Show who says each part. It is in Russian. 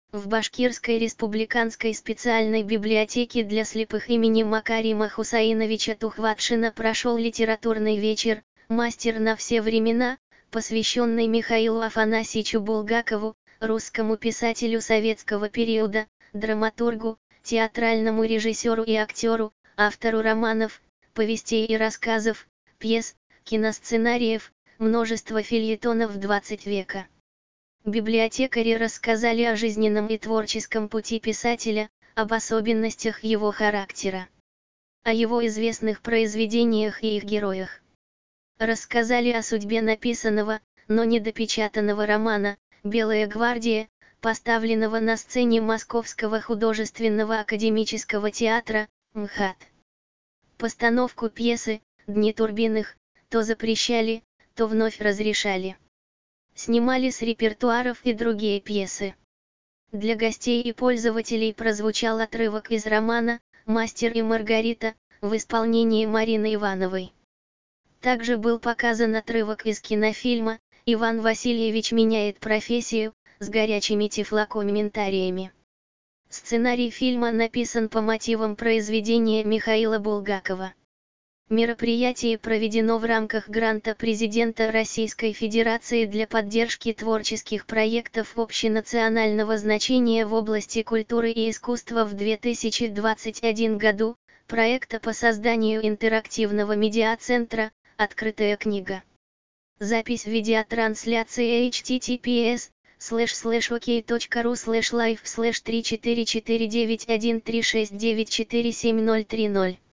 Speaker 1: В Башкирской республиканской специальной библиотеке для слепых имени Макарима Хусаиновича Тухватшина прошел литературный вечер «Мастер на все времена», посвященный Михаилу Афанасьевичу Булгакову, русскому писателю советского периода, драматургу, театральному режиссеру и актеру, автору романов, повестей и рассказов, пьес, киносценариев, множество фельетонов 20 века. Библиотекари рассказали о жизненном и творческом пути писателя, об особенностях его характера, о его известных произведениях и их героях. Рассказали о судьбе написанного, но недопечатанного романа «Белая гвардия», поставленного на сцене Московского художественного академического театра, МХАТ. Постановку пьесы «Дни Турбиных» то запрещали, то вновь разрешали. Снимали с репертуаров и другие пьесы. Для гостей и пользователей прозвучал отрывок из романа «Мастер и Маргарита» в исполнении Марины Ивановой. Также был показан отрывок из кинофильма «Иван Васильевич меняет профессию» с горячими тифлокомментариями. Сценарий фильма написан по мотивам произведения Михаила Булгакова. Мероприятие проведено в рамках гранта президента Российской Федерации для поддержки творческих проектов общенационального значения в области культуры и искусства в 2021 году, проекта по созданию интерактивного медиацентра «Открытая книга». Запись видеотрансляции https://ok.ru/live/3449136947030.